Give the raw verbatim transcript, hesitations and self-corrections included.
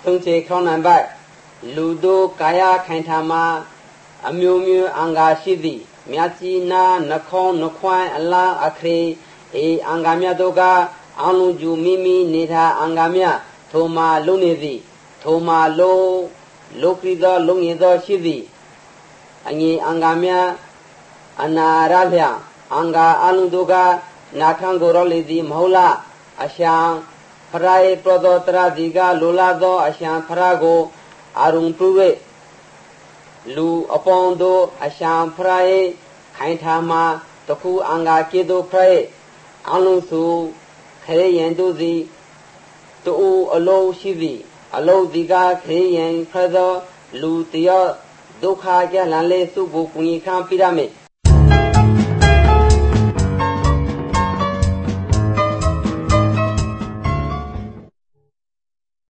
ဆုံးချေခေါင်းနံပါတ်လူတို့ကာယခိုင်ထာမှာအမျိုးမျိုးအင်္ဂါရှိသည်မြတ်ကြီးနာနှခေါင်းနှခွိုင်းအလားအခရေအေအင်္ဂါမြတ်တို့ကအလုံးကျူမိမိနေတာအင်္ဂါမြတ်ထိုမှာလုံးနေသည်ထိုမှာလုံးလောကီသောလုံးရသောရှိသည်အငြိအင်္ဂါမြတ်အနာရလျအင်္ဂါအလုံးတို့ကနာထံကိုရောလေသည်မဟုတ်လားအရှံဖရာယေပရောတရာဒီကလိုလာသောအရှံဖရာကိုအာရုံပြု၍လူအပေါင်းတို့အရှံဖရာယေခိုင်ထာမှာတခုအင်္ဂါကေတုဖရာယေအလုံးစုခရေယံတို့သည်တူအလုံးရှိသည်အလုံးဒီကခရေယံဖရာသောလူတယောဒုက္ခကြလန်လေစုကိုကုညီခံပြရမယ်